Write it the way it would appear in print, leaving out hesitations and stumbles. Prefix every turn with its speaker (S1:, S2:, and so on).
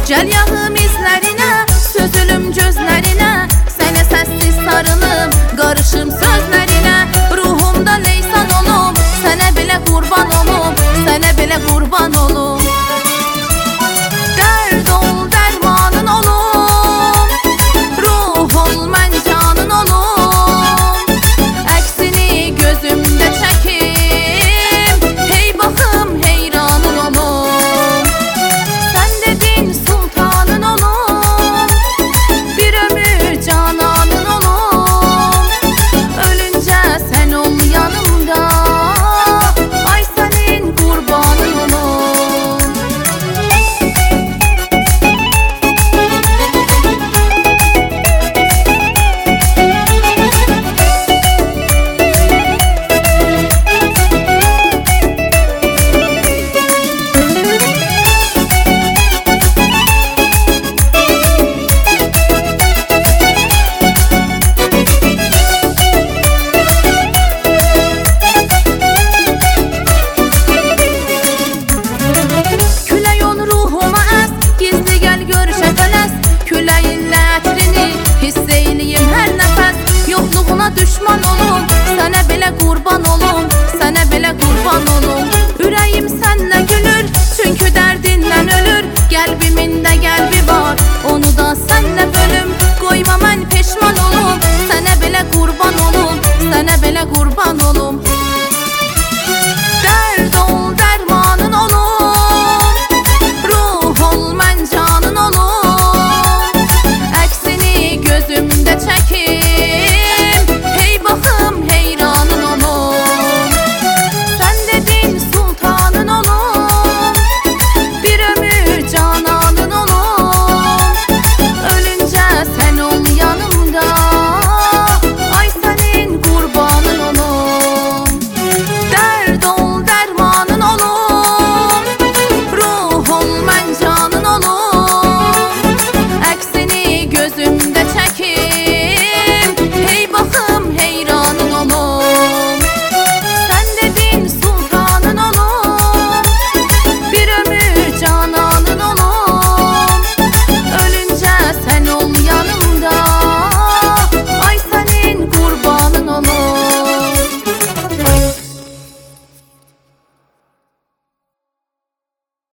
S1: Gəl yağım izlərinə, sözülüm gözlərinə, sənə səssiz sarılım, qarışım sözlərinə. Ruhumda leysan olum, sənə belə qurban olum, sənə belə qurban olum. Dərd ol, dərmanın olum, ruh ol, mən canın olum. Əksini gözümdə çəkim, hey baxım, heyranın olum. Sən dedin sultanın olum, bir ömür cananın olum. Ölüncə sən ol yanımda, ay sənin qurbanın olum. Külək ol ruhuma əs, gizli gəl gör şəfələs. Küləyinlə ətrini hiss eyləyim hər nəfəs. Yoxluğuna düşman olum, sənə belə qurban olum,